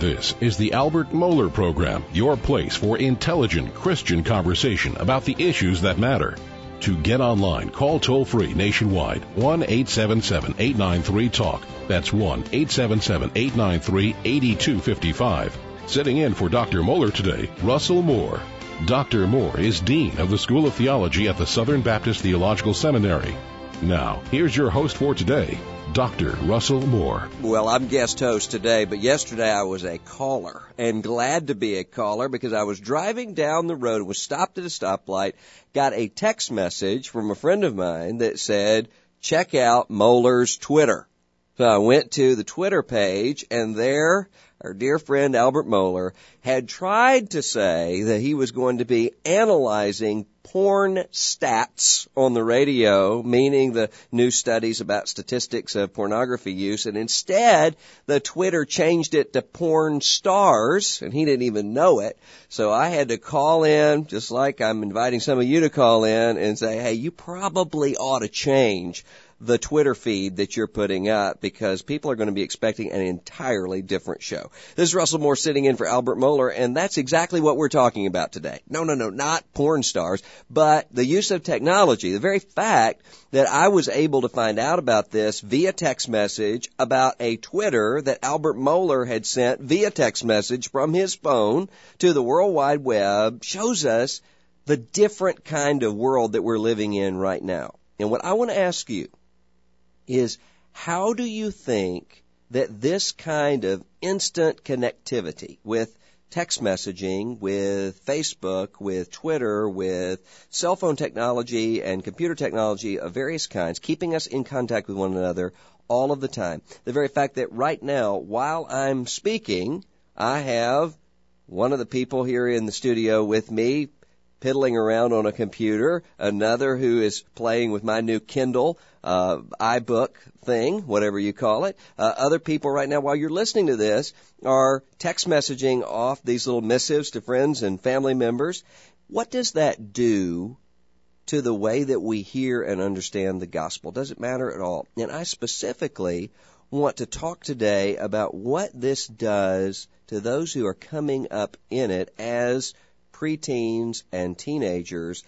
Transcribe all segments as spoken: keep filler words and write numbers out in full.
This is the Albert Mohler Program, your place for intelligent Christian conversation about the issues that matter. To get online, call toll-free nationwide, one eight seven seven, eight nine three, talk. That's one eight seven seven, eight nine three, eight two five five. Sitting in for Doctor Mohler today, Russell Moore. Doctor Moore is Dean of the School of Theology at the Southern Baptist Theological Seminary. Now, here's your host for today, Doctor Russell Moore. Well, I'm guest host today, but yesterday I was a caller, and glad to be a caller because I was driving down the road, was stopped at a stoplight, got a text message from a friend of mine that said, check out Mohler's Twitter. So I went to the Twitter page, and there our dear friend Albert Mohler had tried to say that he was going to be analyzing porn stats on the radio, meaning the new studies about statistics of pornography use, and instead the Twitter changed it to porn stars, and he didn't even know it. So I had to call in, just like I'm inviting some of you to call in, and say, hey, you probably ought to change the Twitter feed that you're putting up because people are going to be expecting an entirely different show. This is Russell Moore sitting in for Albert Mohler, and that's exactly what we're talking about today. No, no, no, not porn stars, but the use of technology. The very fact that I was able to find out about this via text message about a Twitter that Albert Mohler had sent via text message from his phone to the World Wide Web shows us the different kind of world that we're living in right now. And what I want to ask you is, how do you think that this kind of instant connectivity with text messaging, with Facebook, with Twitter, with cell phone technology and computer technology of various kinds, keeping us in contact with one another all of the time, the very fact that right now, while I'm speaking, I have one of the people here in the studio with me piddling around on a computer, another who is playing with my new Kindle uh, iBook thing, whatever you call it. Uh, other people right now, while you're listening to this, are text messaging off these little missives to friends and family members. What does that do to the way that we hear and understand the gospel? Does it matter at all? And I specifically want to talk today about what this does to those who are coming up in it as preteens and teenagers.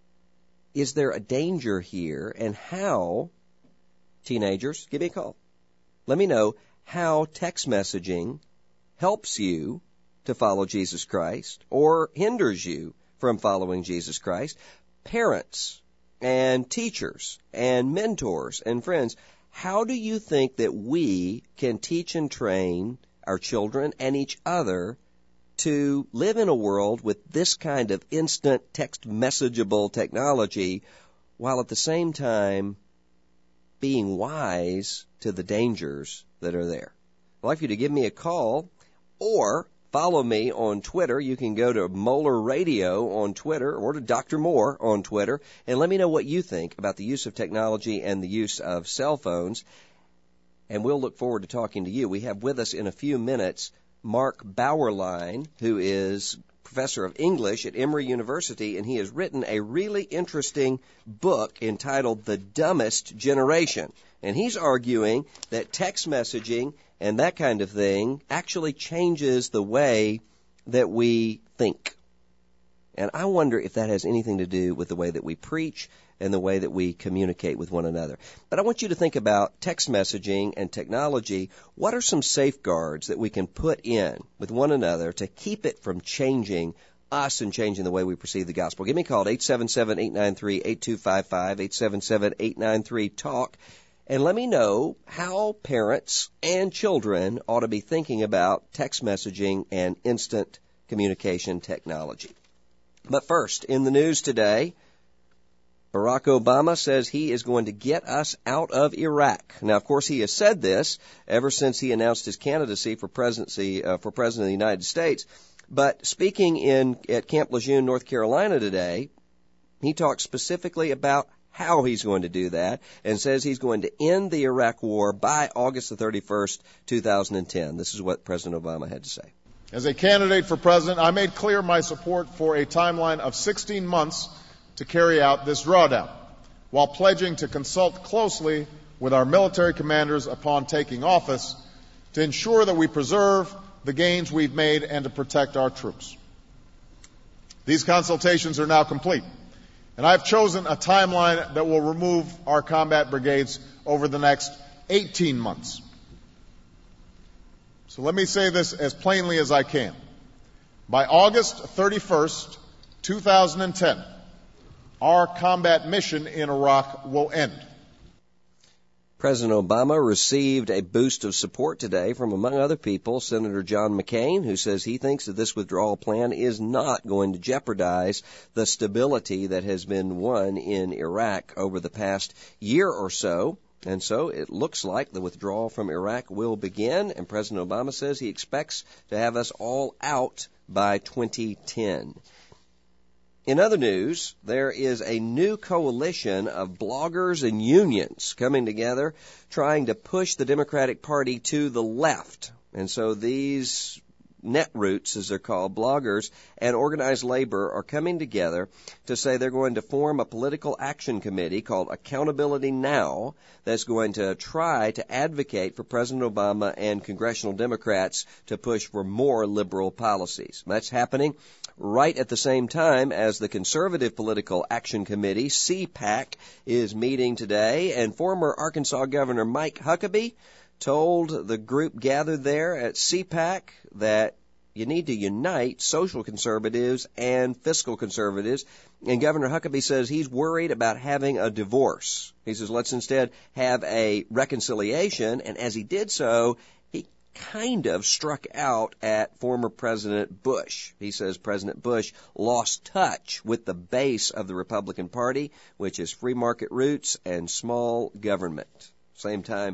Is there a danger here, and how, teenagers, give me a call. Let me know how text messaging helps you to follow Jesus Christ or hinders you from following Jesus Christ. Parents and teachers and mentors and friends, how do you think that we can teach and train our children and each other to live in a world with this kind of instant text messageable technology while at the same time being wise to the dangers that are there? I'd like you to give me a call or follow me on Twitter. You can go to Mohler Radio on Twitter or to Doctor Moore on Twitter and let me know what you think about the use of technology and the use of cell phones. And we'll look forward to talking to you. We have with us in a few minutes Mark Bauerlein, who is professor of English at Emory University, and he has written a really interesting book entitled The Dumbest Generation. And he's arguing that text messaging and that kind of thing actually changes the way that we think. And I wonder if that has anything to do with the way that we preach and the way that we communicate with one another. But I want you to think about text messaging and technology. What are some safeguards that we can put in with one another to keep it from changing us and changing the way we perceive the gospel? Give me a call at eight seven seven, eight nine three, eight two five five, eight seven seven, eight nine three, talk, and let me know how parents and children ought to be thinking about text messaging and instant communication technology. But first, in the news today, Barack Obama says he is going to get us out of Iraq. Now, of course, he has said this ever since he announced his candidacy for presidency uh, for president of the United States. But speaking in at Camp Lejeune, North Carolina today, he talked specifically about how he's going to do that and says he's going to end the Iraq war by August the thirty-first, two thousand ten. This is what President Obama had to say. As a candidate for president, I made clear my support for a timeline of sixteen months to carry out this drawdown, while pledging to consult closely with our military commanders upon taking office to ensure that we preserve the gains we've made and to protect our troops. These consultations are now complete, and I've chosen a timeline that will remove our combat brigades over the next eighteen months. So let me say this as plainly as I can. By August thirty-first, two thousand ten, our combat mission in Iraq will end. President Obama received a boost of support today from, among other people, Senator John McCain, who says he thinks that this withdrawal plan is not going to jeopardize the stability that has been won in Iraq over the past year or so. And so it looks like the withdrawal from Iraq will begin, and President Obama says he expects to have us all out by twenty ten. In other news, there is a new coalition of bloggers and unions coming together trying to push the Democratic Party to the left. And so these netroots, as they're called, bloggers and organized labor are coming together to say they're going to form a political action committee called Accountability Now that's going to try to advocate for President Obama and congressional Democrats to push for more liberal policies. That's happening right at the same time as the Conservative Political Action Committee, C PAC, is meeting today, and former Arkansas Governor Mike Huckabee told the group gathered there at C PAC that you need to unite social conservatives and fiscal conservatives. And Governor Huckabee says he's worried about having a divorce. He says, let's instead have a reconciliation. And as he did so, he kind of struck out at former President Bush. He says President Bush lost touch with the base of the Republican Party, which is free market roots and small government. Same time,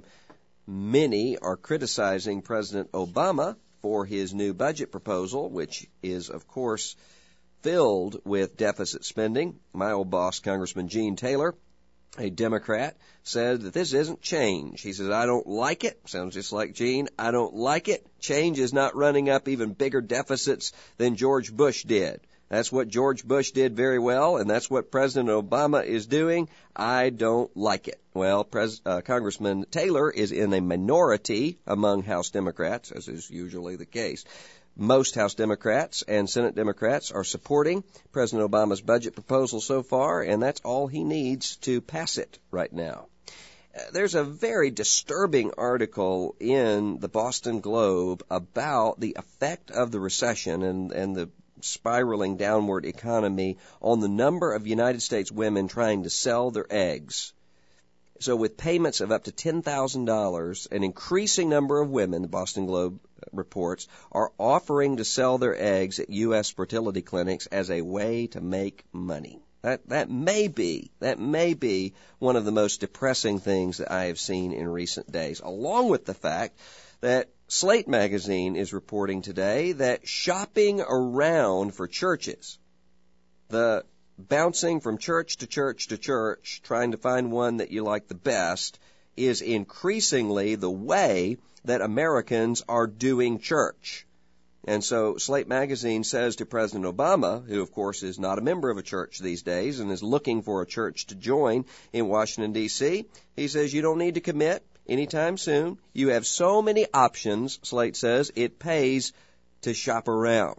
many are criticizing President Obama for his new budget proposal, which is, of course, filled with deficit spending. My old boss, Congressman Gene Taylor, a Democrat, said that this isn't change. He says, I don't like it. Sounds just like Gene. I don't like it. Change is not running up even bigger deficits than George Bush did. That's what George Bush did very well, and that's what President Obama is doing. I don't like it. Well, Pres- uh, Congressman Taylor is in a minority among House Democrats, as is usually the case. Most House Democrats and Senate Democrats are supporting President Obama's budget proposal so far, and that's all he needs to pass it right now. Uh, there's a very disturbing article in the Boston Globe about the effect of the recession and, and the spiraling downward economy on the number of United States women trying to sell their eggs. So with payments of up to ten thousand dollars, an increasing number of women, the Boston Globe reports, are offering to sell their eggs at U S fertility clinics as a way to make money. That, that may be, that may be one of the most depressing things that I have seen in recent days, along with the fact that Slate magazine is reporting today that shopping around for churches, the bouncing from church to church to church, trying to find one that you like the best, is increasingly the way that Americans are doing church. And so Slate magazine says to President Obama, who of course is not a member of a church these days and is looking for a church to join in Washington, D C, he says you don't need to commit anytime soon. You have so many options, Slate says, it pays to shop around.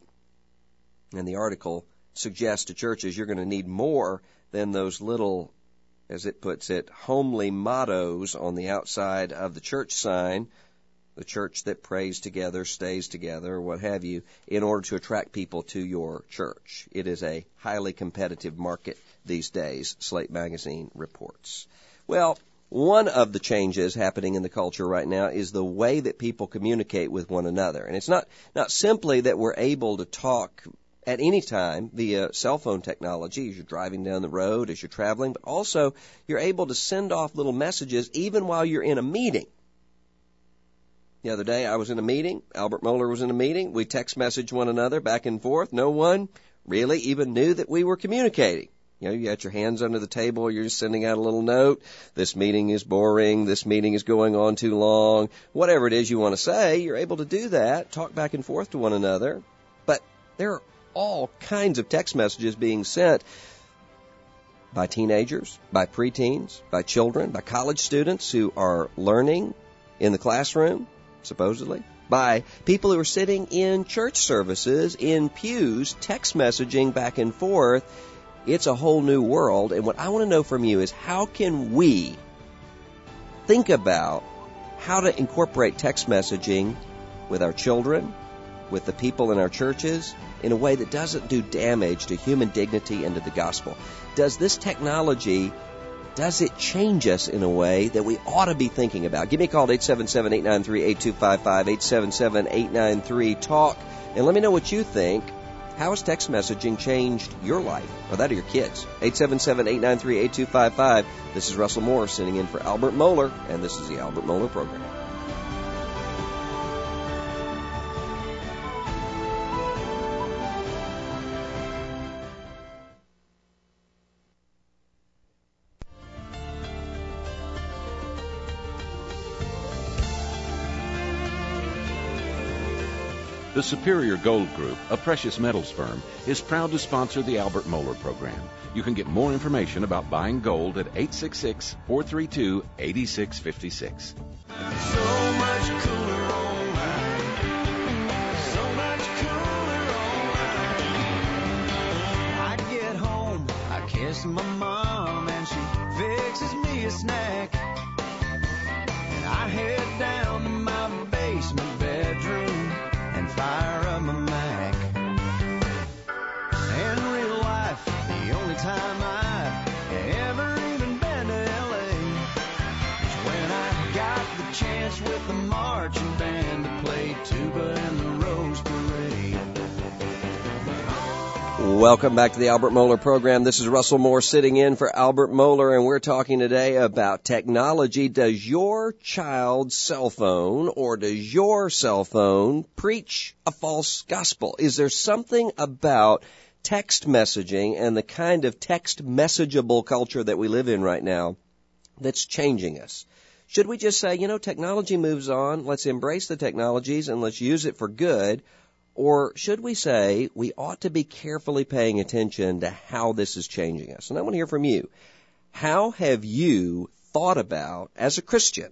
And the article suggests to churches you're going to need more than those little, as it puts it, homely mottos on the outside of the church sign, the church that prays together, stays together, or what have you, in order to attract people to your church. It is a highly competitive market these days, Slate magazine reports. Well, one of the changes happening in the culture right now is the way that people communicate with one another. And it's not, not simply that we're able to talk at any time via cell phone technology as you're driving down the road, as you're traveling, but also you're able to send off little messages even while you're in a meeting. The other day I was in a meeting, Albert Mohler was in a meeting, we text messaged one another back and forth. No one really even knew that we were communicating. You know, you got your hands under the table, you're just sending out a little note. This meeting is boring. This meeting is going on too long. Whatever it is you want to say, you're able to do that, talk back and forth to one another. But there are all kinds of text messages being sent by teenagers, by preteens, by children, by college students who are learning in the classroom, supposedly, by people who are sitting in church services, in pews, text messaging back and forth. It's a whole new world. And what I want to know from you is, how can we think about how to incorporate text messaging with our children, with the people in our churches, in a way that doesn't do damage to human dignity and to the gospel? Does this technology, does it change us in a way that we ought to be thinking about? Give me a call at eight seven seven, eight nine three, eight two five five, eight seven seven, eight nine three, talk, and let me know what you think. How has text messaging changed your life, or that of your kids? eight seven seven, eight nine three, eight two five five. This is Russell Moore sitting in for Albert Mohler, and this is the Albert Mohler Program. The Superior Gold Group, a precious metals firm, is proud to sponsor the Albert Mohler Program. You can get more information about buying gold at eight six six, four three two, eight six five six. So much cooler online. So much cooler online. I get home, I kiss my mom, and she fixes me a snack. And I head down to my basement bedroom and fire up my Mac. In real life, the only time I've ever even been to L A is when I got the chance with the marching band to play tuba in the Rose Parade. Welcome back to the Albert Mohler Program. This is Russell Moore sitting in for Albert Mohler, and we're talking today about technology. Does your child's cell phone or does your cell phone preach a false gospel? Is there something about text messaging and the kind of text messageable culture that we live in right now that's changing us? Should we just say, you know, technology moves on, let's embrace the technologies and let's use it for good? Or should we say we ought to be carefully paying attention to how this is changing us? And I want to hear from you. How have you thought about, as a Christian,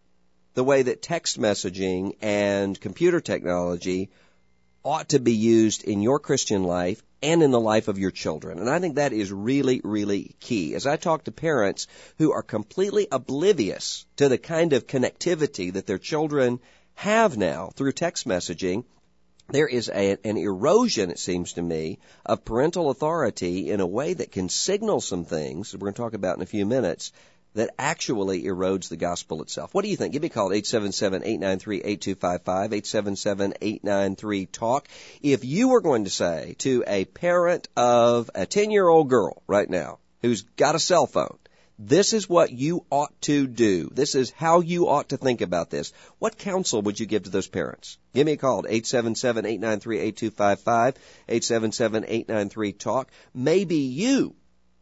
the way that text messaging and computer technology ought to be used in your Christian life and in the life of your children? And I think that is really, really key. As I talk to parents who are completely oblivious to the kind of connectivity that their children have now through text messaging, there is a, an erosion, it seems to me, of parental authority in a way that can signal some things that we're going to talk about in a few minutes that actually erodes the gospel itself. What do you think? Give me a call at eight seven seven, eight nine three, eight two five five, eight seven seven, eight nine three, talk. If you were going to say to a parent of a ten-year-old girl right now who's got a cell phone, this is what you ought to do, this is how you ought to think about this, what counsel would you give to those parents? Give me a call at eight seven seven, eight nine three, eight two five five, eight seven seven, eight nine three, talk. Maybe you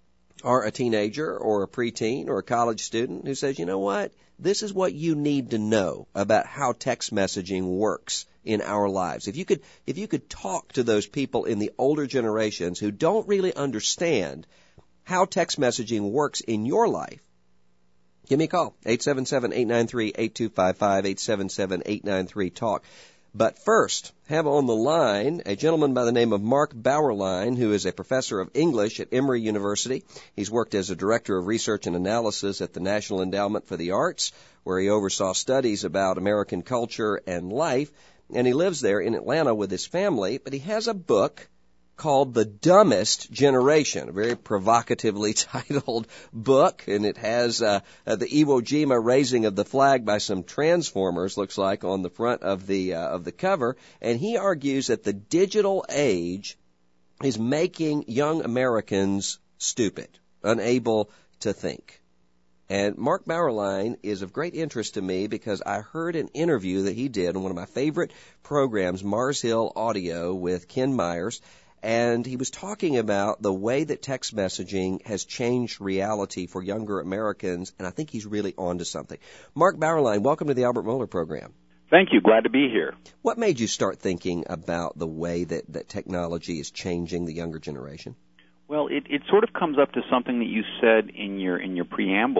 are a teenager or a preteen or a college student who says, you know what, this is what you need to know about how text messaging works in our lives. If you could, if you could talk to those people in the older generations who don't really understand how text messaging works in your life, give me a call, eight seven seven, eight nine three, eight two five five, eight seven seven, eight nine three, talk. But first, have on the line a gentleman by the name of Mark Bauerlein, who is a professor of English at Emory University. He's worked as a director of research and analysis at the National Endowment for the Arts, where he oversaw studies about American culture and life, and he lives there in Atlanta with his family. But he has a book called The Dumbest Generation, a very provocatively titled book, and it has uh, uh, the Iwo Jima raising of the flag by some Transformers, looks like, on the front of the uh, of the cover. And he argues that the digital age is making young Americans stupid, unable to think. And Mark Bauerlein is of great interest to me because I heard an interview that he did on one of my favorite programs, Mars Hill Audio, with Ken Myers. And he was talking about the way that text messaging has changed reality for younger Americans, and I think he's really on to something. Mark Bauerlein, welcome to the Albert Mohler Program. Thank you. Glad to be here. What made you start thinking about the way that, that technology is changing the younger generation? Well, it, it sort of comes up to something that you said in your in your preamble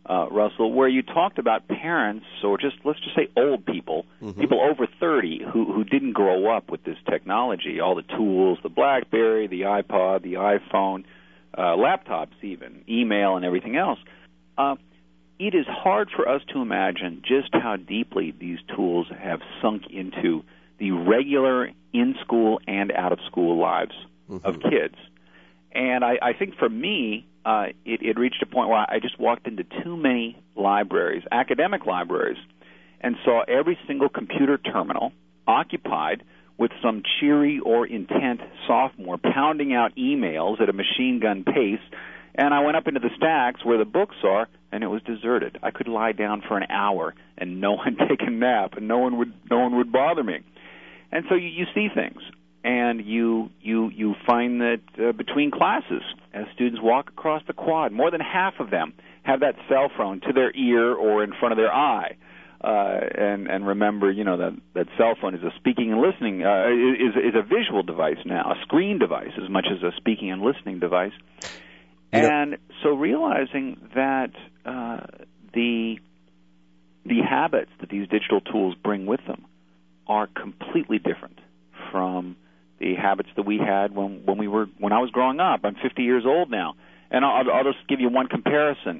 uh, Russell, where you talked about parents, or just let's just say old people, mm-hmm. people over thirty who who didn't grow up with this technology, all the tools, the BlackBerry, the iPod, the iPhone, uh, laptops even, email and everything else. Uh, it is hard for us to imagine just how deeply these tools have sunk into the regular in-school and out-of-school lives mm-hmm. of kids. And I, I think for me, uh, it, it reached a point where I just walked into too many libraries, academic libraries, and saw every single computer terminal occupied with some cheery or intent sophomore pounding out emails at a machine gun pace. And I went up into the stacks where the books are, and it was deserted. I could lie down for an hour and no one take a nap, and no one would no one would bother me. And so you, you see things. And you you you find that uh, between classes, as students walk across the quad, more than half of them have that cell phone to their ear or in front of their eye. Uh, and and remember, you know, that that cell phone is a speaking and listening uh, is is a visual device now, a screen device as much as a speaking and listening device. Yeah. And so realizing that uh, the the habits that these digital tools bring with them are completely different from the habits that we had when when we were when I was growing up. I'm fifty years old now, and I'll, I'll just give you one comparison.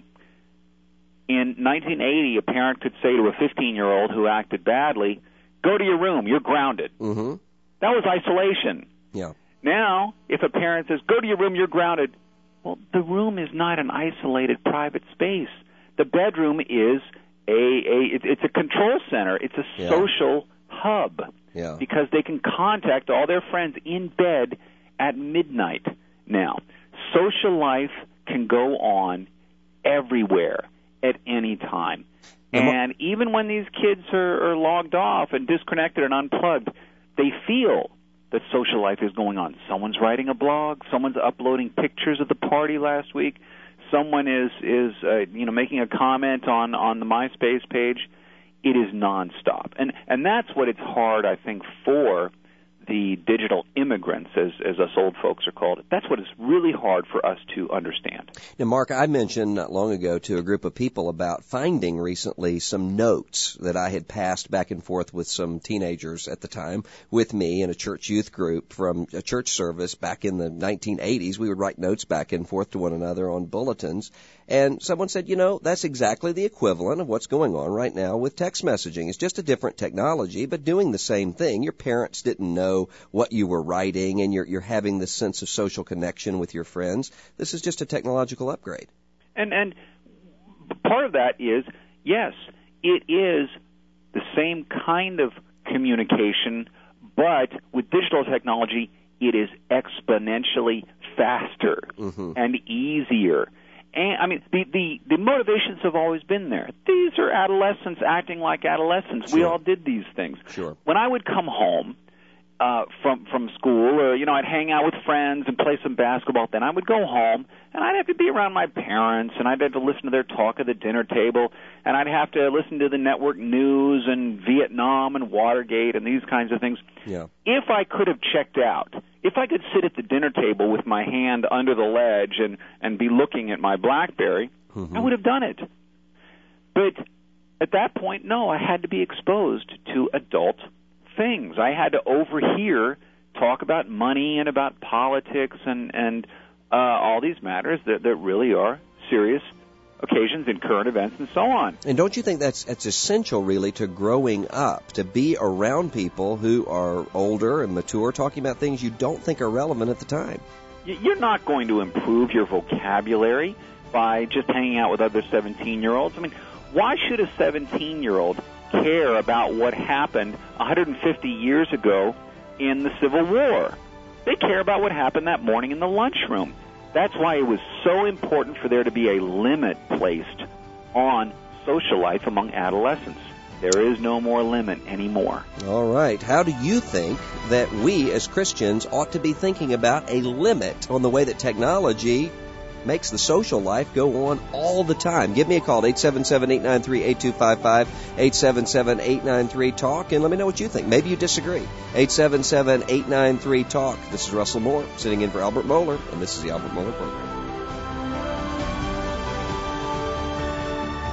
In nineteen eighty, a parent could say to a fifteen-year-old who acted badly, "Go to your room. You're grounded." Mm-hmm. That was isolation. Yeah. Now, if a parent says, "Go to your room. You're grounded," well, the room is not an isolated private space. The bedroom is a a it, it's a control center. It's a yeah. social hub. Yeah. Because they can contact all their friends in bed at midnight now. Social life can go on everywhere at any time. And even when these kids are, are logged off and disconnected and unplugged, they feel that social life is going on. Someone's writing a blog. Someone's uploading pictures of the party last week. Someone is, is uh, you know, making a comment on, on the MySpace page. It is nonstop. And and that's what it's hard, I think, for the digital immigrants, as, as us old folks are called. That's what is really hard for us to understand. Now, Mark, I mentioned not long ago to a group of people about finding recently some notes that I had passed back and forth with some teenagers at the time with me in a church youth group from a church service back in the nineteen eighties. We would write notes back and forth to one another on bulletins. And someone said, you know, that's exactly the equivalent of what's going on right now with text messaging. It's just a different technology, but doing the same thing. Your parents didn't know what you were writing, and you're, you're having this sense of social connection with your friends. This is just a technological upgrade. And, and part of that is, yes, it is the same kind of communication, but with digital technology, it is exponentially faster mm-hmm. and easier. And, I mean, the, the, the motivations have always been there. These are adolescents acting like adolescents. Sure. We all did these things. Sure. When I would come home uh, from from school, or, you know, I'd hang out with friends and play some basketball, then I would go home, and I'd have to be around my parents, and I'd have to listen to their talk at the dinner table, and I'd have to listen to the network news and Vietnam and Watergate and these kinds of things. Yeah. If I could have checked out, if I could sit at the dinner table with my hand under the ledge and, and be looking at my BlackBerry, mm-hmm. I would have done it. But at that point, no, I had to be exposed to adult things. I had to overhear talk about money and about politics and, and uh, all these matters that, that really are serious occasions in current events and so on. And don't you think that's that's essential, really, to growing up, to be around people who are older and mature, talking about things you don't think are relevant at the time? You're not going to improve your vocabulary by just hanging out with other seventeen-year-olds. I mean, why should a seventeen-year-old care about what happened one hundred fifty years ago in the Civil War? They care about what happened that morning in the lunchroom. That's why it was so important for there to be a limit placed on social life among adolescents. There is no more limit anymore. All right. How do you think that we as Christians ought to be thinking about a limit on the way that technology makes the social life go on all the time? Give me a call, eight seven seven, eight nine three, eight two five five, eight seven seven, eight nine three, talk, and let me know what you think. Maybe you disagree. eight seven seven, eight nine three, talk. This is Russell Moore, sitting in for Albert Mohler, and this is the Albert Mohler Program.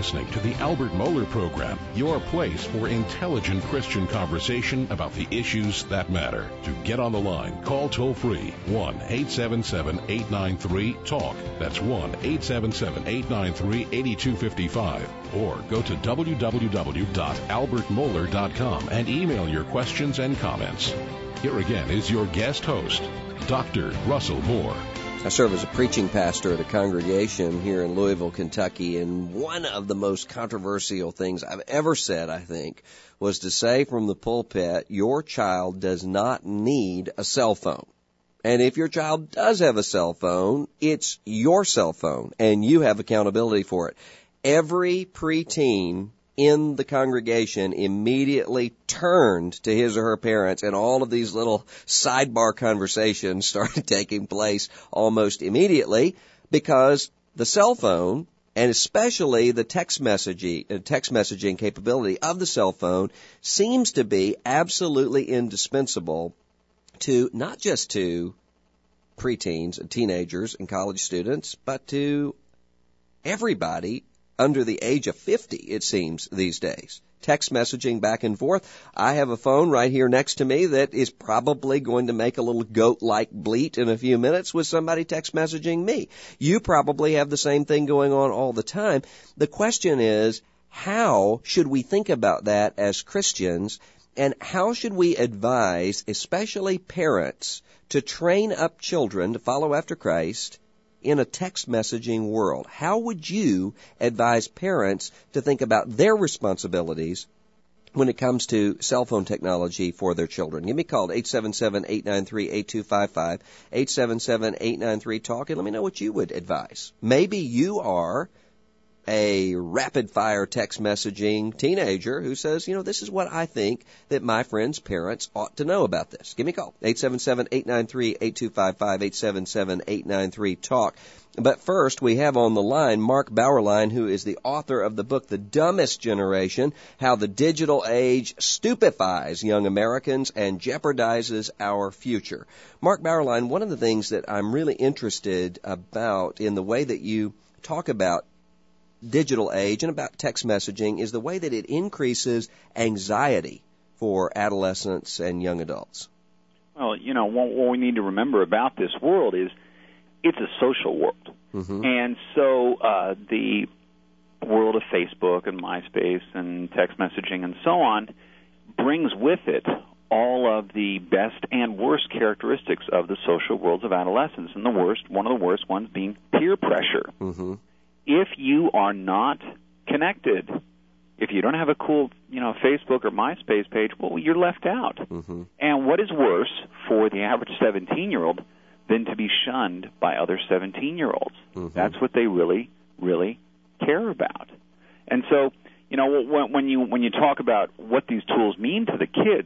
listening to the Albert Mohler Program, your place for intelligent Christian conversation about the issues that matter. To get on the line, call toll-free one eight seven seven, eight nine three, TALK. That's one eight seven seven, eight nine three, eight two five five. Or go to w w w dot albert mohler dot com and email your questions and comments. Here again is your guest host, Doctor Russell Moore. I serve as a preaching pastor at a congregation here in Louisville, Kentucky, and one of the most controversial things I've ever said, I think, was to say from the pulpit, your child does not need a cell phone. And if your child does have a cell phone, it's your cell phone, and you have accountability for it. Every preteen in the congregation immediately turned to his or her parents, and all of these little sidebar conversations started taking place almost immediately because the cell phone, and especially the text messaging, uh, text messaging capability of the cell phone, seems to be absolutely indispensable to not just to preteens and teenagers and college students, but to everybody under the age of fifty, it seems, these days. Text messaging back and forth. I have a phone right here next to me that is probably going to make a little goat-like bleat in a few minutes with somebody text messaging me. You probably have the same thing going on all the time. The question is, how should we think about that as Christians, and how should we advise, especially parents, to train up children to follow after Christ in a text messaging world? How would you advise parents to think about their responsibilities when it comes to cell phone technology for their children? Give me a call at eight seven seven, eight nine three, eight two five five, eight seven seven, eight nine three, TALK, and let me know what you would advise. Maybe you are a rapid-fire text messaging teenager who says, you know, this is what I think that my friends' parents ought to know about this. Give me a call, eight seven seven, eight nine three, eight two five five, eight seven seven, eight nine three, TALK. But first, we have on the line Mark Bauerlein, who is the author of the book, The Dumbest Generation, How the Digital Age Stupefies Young Americans and Jeopardizes Our Future. Mark Bauerlein, one of the things that I'm really interested about in the way that you talk about digital age and about text messaging is the way that it increases anxiety for adolescents and young adults. Well, you know, what, what we need to remember about this world is it's a social world. Mm-hmm. And so uh, the world of Facebook and MySpace and text messaging and so on brings with it all of the best and worst characteristics of the social worlds of adolescence, and the worst, one of the worst ones being peer pressure. Mm-hmm. If you are not connected, if you don't have a cool, you know, Facebook or MySpace page, well, you're left out. Mm-hmm. And what is worse for the average seventeen-year-old than to be shunned by other seventeen-year-olds? Mm-hmm. That's what they really, really care about. And so, you know, when you when you talk about what these tools mean to the kids,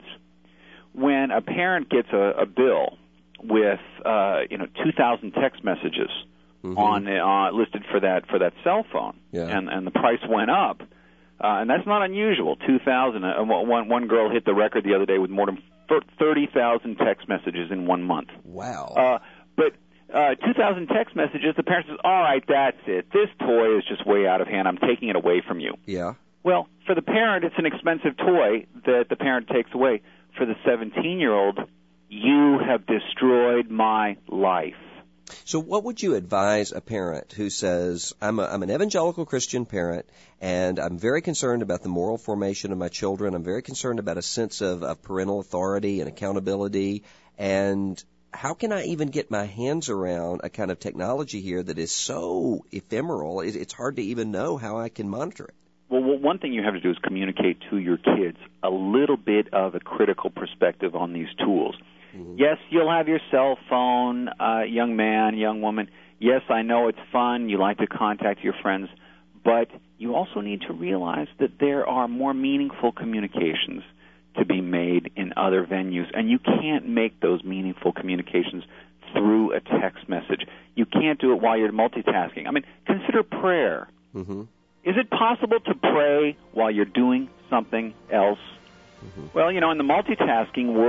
when a parent gets a, a bill with, uh, you know, two thousand text messages Mm-hmm. on uh, listed for that for that cell phone, yeah. and and the price went up, uh, and that's not unusual. Two thousand. Uh, one one girl hit the record the other day with more than thirty thousand text messages in one month. Wow. Uh, but uh, two thousand text messages. The parent says, "All right, that's it. This toy is just way out of hand. I'm taking it away from you." Yeah. Well, for the parent, it's an expensive toy that the parent takes away. For the seventeen-year-old, you have destroyed my life. So what would you advise a parent who says, I'm, a, I'm an evangelical Christian parent, and I'm very concerned about the moral formation of my children. I'm very concerned about a sense of, of parental authority and accountability. And how can I even get my hands around a kind of technology here that is so ephemeral, it, it's hard to even know how I can monitor it? Well, one thing you have to do is communicate to your kids a little bit of a critical perspective on these tools. Mm-hmm. Yes, you'll have your cell phone, uh, young man, young woman. Yes, I know it's fun. You like to contact your friends. But you also need to realize that there are more meaningful communications to be made in other venues, and you can't make those meaningful communications through a text message. You can't do it while you're multitasking. I mean, consider prayer. Mm-hmm. Is it possible to pray while you're doing something else? Mm-hmm. Well, you know, in the multitasking world,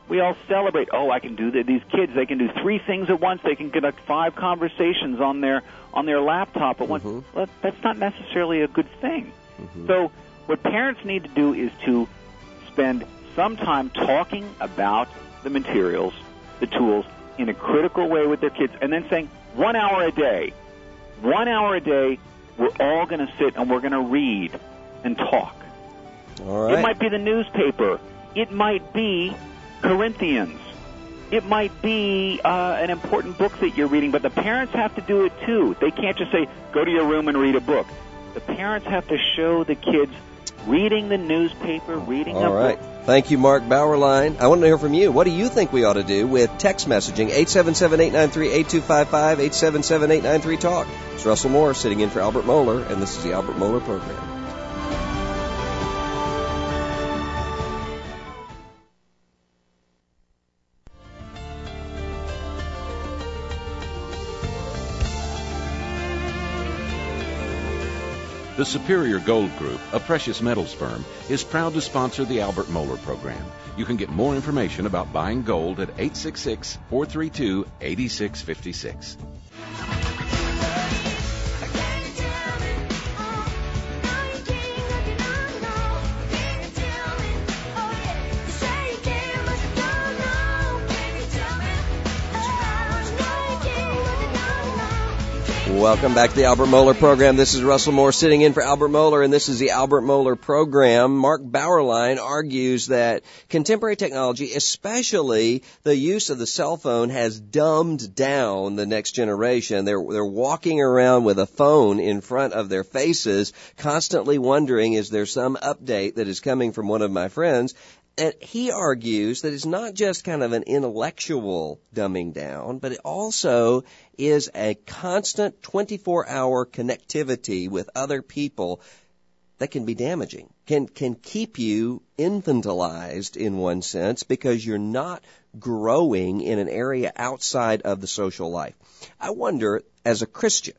We all celebrate. Oh, I can do that. These kids, they can do three things at once. They can conduct five conversations on their on their laptop at once. Mm-hmm. Well, that's not necessarily a good thing. Mm-hmm. So what parents need to do is to spend some time talking about the materials, the tools, in a critical way with their kids, and then saying, one hour a day, one hour a day, we're all going to sit and we're going to read and talk. All right. It might be the newspaper. It might be Corinthians. It might be uh, an important book that you're reading, but the parents have to do it too. They can't just say, go to your room and read a book. The parents have to show the kids reading the newspaper, reading All a right. book. Thank you, Mark Bauerlein. I want to hear from you. What do you think we ought to do with text messaging? eight seven seven, eight nine three, eight two five five, eight seven seven, eight nine three, talk. It's Russell Moore sitting in for Albert Mohler, and this is the Albert Mohler Program. The Superior Gold Group, a precious metals firm, is proud to sponsor the Albert Mohler Program. You can get more information about buying gold at eight six six, four three two, eight six five six. Welcome back to the Albert Mohler Program. This is Russell Moore sitting in for Albert Mohler, and this is the Albert Mohler Program. Mark Bauerlein argues that contemporary technology, especially the use of the cell phone, has dumbed down the next generation. They're, they're walking around with a phone in front of their faces, constantly wondering, is there some update that is coming from one of my friends? And he argues that it's not just kind of an intellectual dumbing down, but it also is a constant twenty-four hour connectivity with other people that can be damaging, can can keep you infantilized in one sense because you're not growing in an area outside of the social life. I wonder, as a Christian,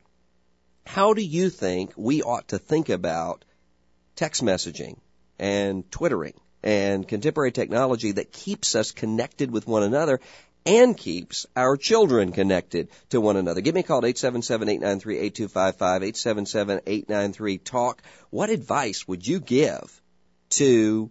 how do you think we ought to think about text messaging and Twittering and contemporary technology that keeps us connected with one another and keeps our children connected to one another? Give me a call at eight seven seven, eight nine three, eight two five five, eight seven seven, eight nine three, talk. What advice would you give to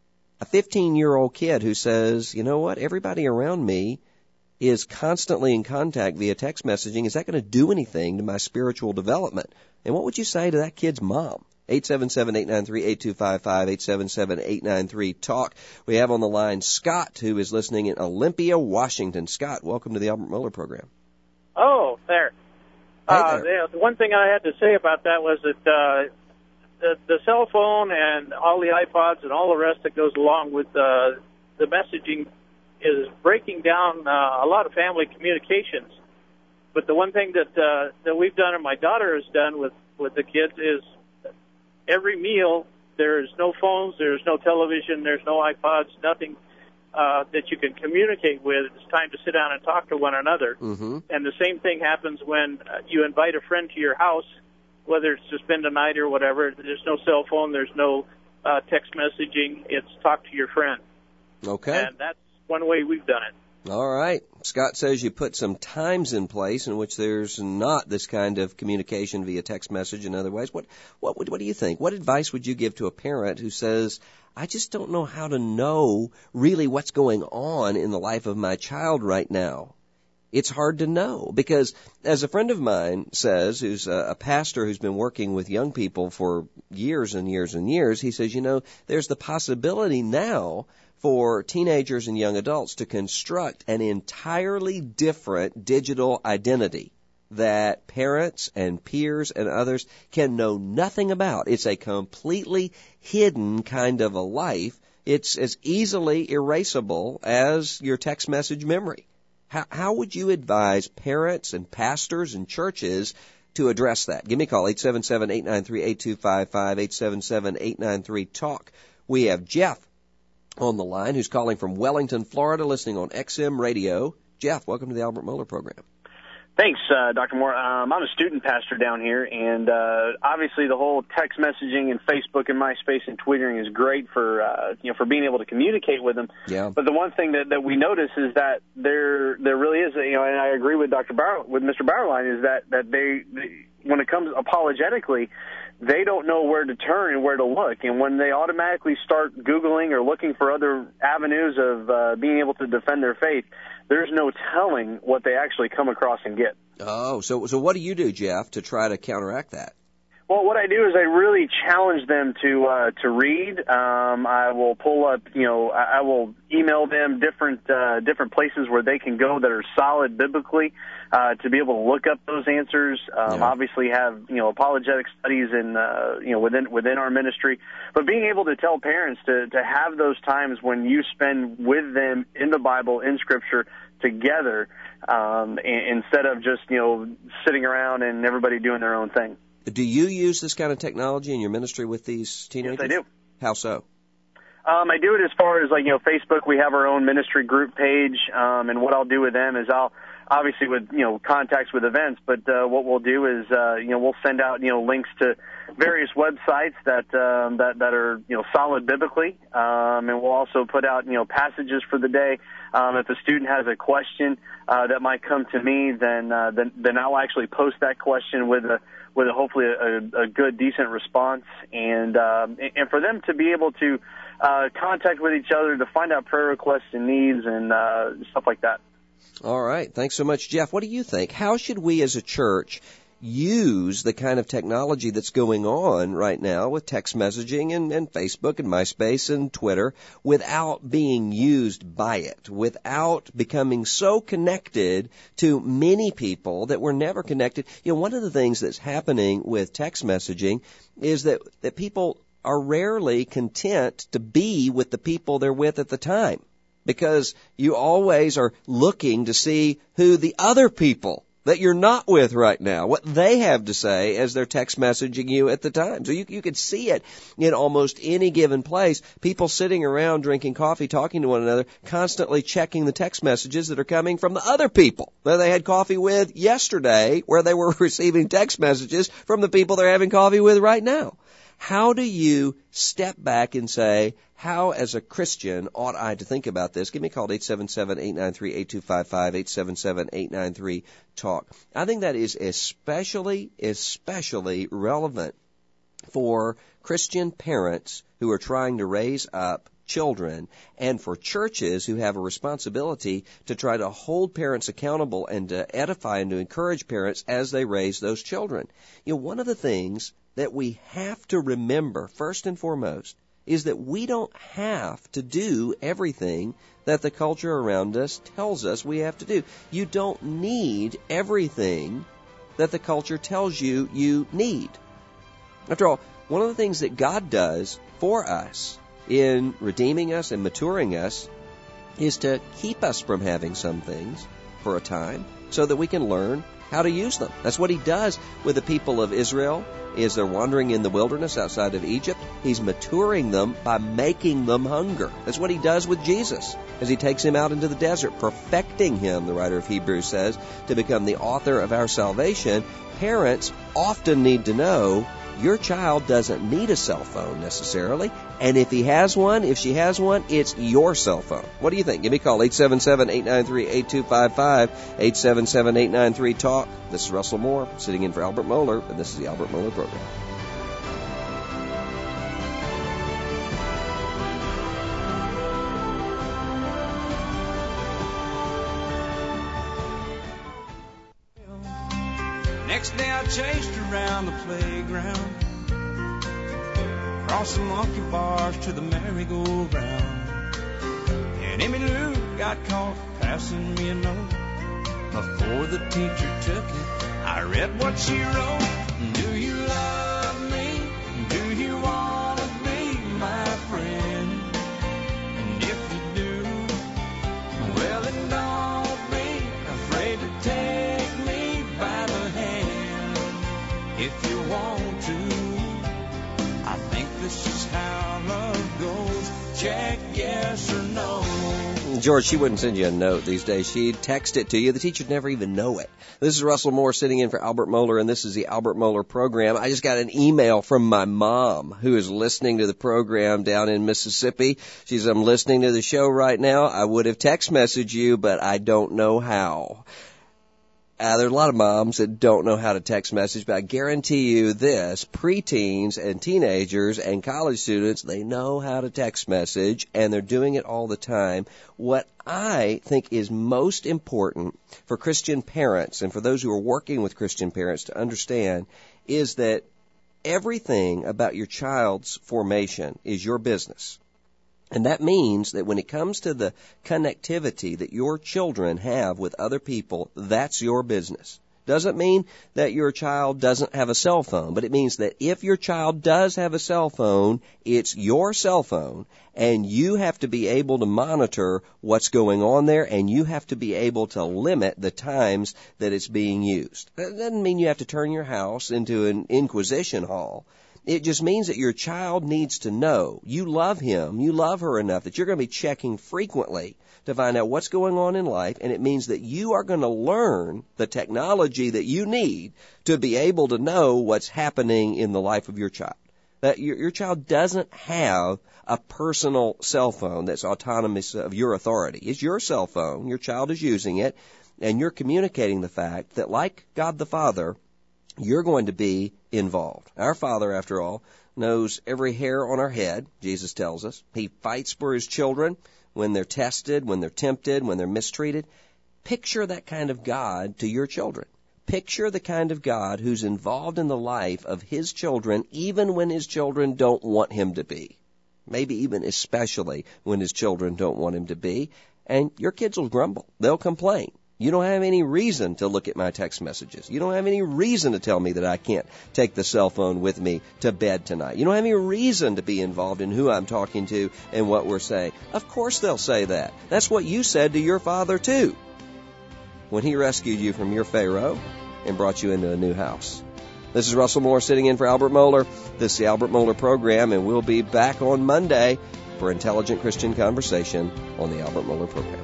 a fifteen-year-old kid who says, you know what, everybody around me is constantly in contact via text messaging. Is that going to do anything to my spiritual development? And what would you say to that kid's mom? eight seven seven, eight nine three, eight two five five, eight seven seven, eight nine three, talk. We have on the line Scott, who is listening in Olympia, Washington. Scott, welcome to the Albert Mohler Program. Oh, there. Hey uh, there. The one thing I had to say about that was that uh, the, the cell phone and all the iPods and all the rest that goes along with uh, the messaging is breaking down uh, a lot of family communications. But the one thing that uh, that we've done and my daughter has done with, with the kids is every meal, there's no phones, there's no television, there's no iPods, nothing uh, that you can communicate with. It's time to sit down and talk to one another. Mm-hmm. And the same thing happens when uh, you invite a friend to your house, whether it's to spend a night or whatever. There's no cell phone, there's no uh, text messaging. It's talk to your friend. Okay. And that's one way we've done it. All right. Scott says you put some times in place in which there's not this kind of communication via text message and other ways. What, what, what do you think? What advice would you give to a parent who says, I just don't know how to know really what's going on in the life of my child right now? It's hard to know because, as a friend of mine says, who's a, a pastor who's been working with young people for years and years and years, he says, you know, there's the possibility now for teenagers and young adults to construct an entirely different digital identity that parents and peers and others can know nothing about. It's a completely hidden kind of a life. It's as easily erasable as your text message memory. How, how would you advise parents and pastors and churches to address that? Give me a call, eight seven seven, eight nine three, eight two five five, eight seven seven, eight nine three, talk. We have Jeff on the line who's calling from Wellington, Florida, listening on X M Radio. Jeff, welcome to the Albert Mohler Program. Thanks, uh, Doctor Moore. Um, I'm a student pastor down here, and uh, obviously the whole text messaging and Facebook and MySpace and Twittering is great for uh, you know for being able to communicate with them. Yeah. But the one thing that, that we notice is that there there really is a, you know, and I agree with Doctor Bauer, with Mister Bauerlein, is that that they, they when it comes apologetically, they don't know where to turn and where to look. And when they automatically start Googling or looking for other avenues of uh, being able to defend their faith, there's no telling what they actually come across and get. Oh, so so what do you do, Jeff, to try to counteract that? Well, what I do is I really challenge them to uh, to read. Um, I will pull up, you know, I, I will email them different uh, different places where they can go that are solid biblically uh, to be able to look up those answers. Um, Yeah. Obviously, have you know apologetic studies in uh, you know within within our ministry, but being able to tell parents to to have those times when you spend with them in the Bible, in Scripture, together, um, in, instead of just you know sitting around and everybody doing their own thing. Do you use this kind of technology in your ministry with these teenagers? Yes, I do. How so? Um, I do it as far as, like, you know, Facebook. We have our own ministry group page, um, and what I'll do with them is I'll, obviously with, you know, contacts with events, but uh, what we'll do is, uh, you know, we'll send out, you know, links to various websites that um, that, that are, you know, solid biblically, um, and we'll also put out, you know, passages for the day. Um, if a student has a question uh, that might come to me, then, uh, then then I'll actually post that question with a with a, hopefully a, a good, decent response, and um, and for them to be able to uh, contact with each other to find out prayer requests and needs and uh, stuff like that. All right. Thanks so much, Jeff. What do you think? How should we as a church use the kind of technology that's going on right now with text messaging and, and Facebook and MySpace and Twitter without being used by it, without becoming so connected to many people that we're never connected? You know, one of the things that's happening with text messaging is that, that people are rarely content to be with the people they're with at the time, because you always are looking to see who the other people that you're not with right now, what they have to say as they're text messaging you at the time. So you, you could see it in almost any given place, people sitting around drinking coffee, talking to one another, constantly checking the text messages that are coming from the other people that they had coffee with yesterday, where they were receiving text messages from the people they're having coffee with right now. How do you step back and say, how as a Christian ought I to think about this? Give me a call at eight seven seven, eight nine three, eight two five five, eight seven seven, eight nine three, talk. I think that is especially, especially relevant for Christian parents who are trying to raise up children, and for churches who have a responsibility to try to hold parents accountable and to edify and to encourage parents as they raise those children. You know, one of the things that we have to remember, first and foremost, is that we don't have to do everything that the culture around us tells us we have to do. You don't need everything that the culture tells you you need. After all, one of the things that God does for us in redeeming us and maturing us is to keep us from having some things for a time so that we can learn how to use them. That's what he does with the people of Israel as they're wandering in the wilderness outside of Egypt. He's maturing them by making them hunger. That's what he does with Jesus as he takes him out into the desert, perfecting him, the writer of Hebrews says, to become the author of our salvation. Parents often need to know your child doesn't need a cell phone necessarily, and if he has one, if she has one, it's your cell phone. What do you think? Give me a call, eight seven seven, eight nine three, eight two five five, eight seven seven, eight nine three, talk. This is Russell Moore, sitting in for Albert Mohler, and this is the Albert Mohler Program. Next day I chased around the playground, across the monkey bars to the merry-go-round. And Emmy Lou got caught passing me a note. Before the teacher took it, I read what she wrote. Do you love me? Do you want to be my friend? And if you do, well then don't be afraid to take me by the hand. If you want to, I think this is how love goes. Check yes or no. George, she wouldn't send you a note these days. She'd text it to you. The teacher'd never even know it. This is Russell Moore sitting in for Albert Mohler, and this is the Albert Mohler program. I just got an email from my mom, who is listening to the program down in Mississippi. She says, I'm listening to the show right now. I would have text messaged you, but I don't know how. Uh, there are a lot of moms that don't know how to text message, but I guarantee you this, preteens and teenagers and college students, they know how to text message, and they're doing it all the time. What I think is most important for Christian parents and for those who are working with Christian parents to understand is that everything about your child's formation is your business. And that means that when it comes to the connectivity that your children have with other people, that's your business. Doesn't mean that your child doesn't have a cell phone, but it means that if your child does have a cell phone, it's your cell phone, and you have to be able to monitor what's going on there, and you have to be able to limit the times that it's being used. That doesn't mean you have to turn your house into an inquisition hall. It just means that your child needs to know you love him, you love her enough that you're going to be checking frequently to find out what's going on in life, and it means that you are going to learn the technology that you need to be able to know what's happening in the life of your child. That your, your child doesn't have a personal cell phone that's autonomous of your authority. It's your cell phone, your child is using it, and you're communicating the fact that, like God the Father, you're going to be involved. Our Father, after all, knows every hair on our head, Jesus tells us. He fights for his children when they're tested, when they're tempted, when they're mistreated. Picture that kind of God to your children. Picture the kind of God who's involved in the life of his children, even when his children don't want him to be. Maybe even especially when his children don't want him to be. And your kids will grumble. They'll complain. You don't have any reason to look at my text messages. You don't have any reason to tell me that I can't take the cell phone with me to bed tonight. You don't have any reason to be involved in who I'm talking to and what we're saying. Of course they'll say that. That's what you said to your father, too, when he rescued you from your Pharaoh and brought you into a new house. This is Russell Moore sitting in for Albert Mohler. This is the Albert Mohler program, and we'll be back on Monday for Intelligent Christian Conversation on the Albert Mohler program.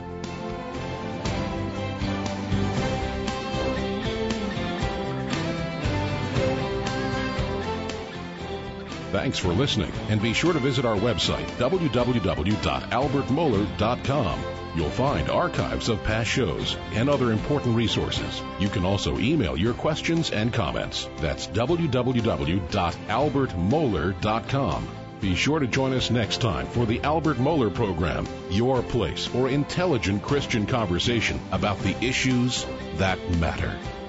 Thanks for listening, and be sure to visit our website, w w w dot albert mohler dot com. You'll find archives of past shows and other important resources. You can also email your questions and comments. That's w w w dot albert mohler dot com. Be sure to join us next time for the Albert Mohler program, your place for intelligent Christian conversation about the issues that matter.